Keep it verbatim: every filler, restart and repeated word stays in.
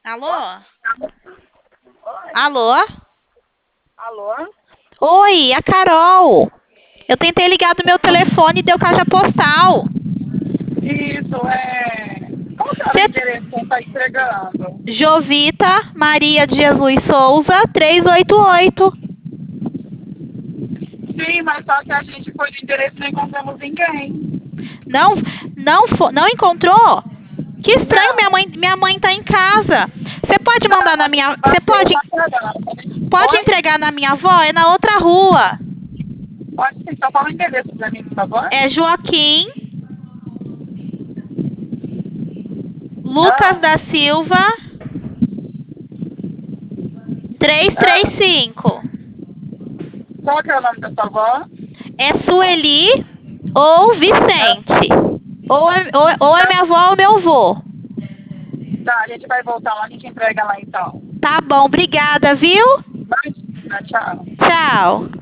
Alô? Alô? Alô? Oi, a Carol. Eu tentei ligar do meu telefone e deu caixa postal. Isso, é. Qual que era o Cê... endereço que você está entregando? Jovita Maria de Jesus Souza, trezentos e oitenta e oito. Sim, mas só que a gente foi no endereço e não encontramos ninguém. Não, não, fo- não encontrou? Que estranho, minha Não, mãe, minha mãe tá em casa. Você pode mandar não, na a gente minha, você bateu pode, uma caramba. pode Oi? entregar na minha avó? É na outra rua. Pode sim, só fala o endereço para mim, por favor. É Joaquim Lucas Ah, da Silva, ah. trezentos e trinta e cinco. Qual que é o nome da sua avó? É Sueli ou Ah, Vicente. Ou é, ou, ou é tá, minha avó ou meu avô. tá, a gente vai voltar lá, a gente entrega lá então. Tá bom, obrigada, viu? Imagina, tchau. Tchau.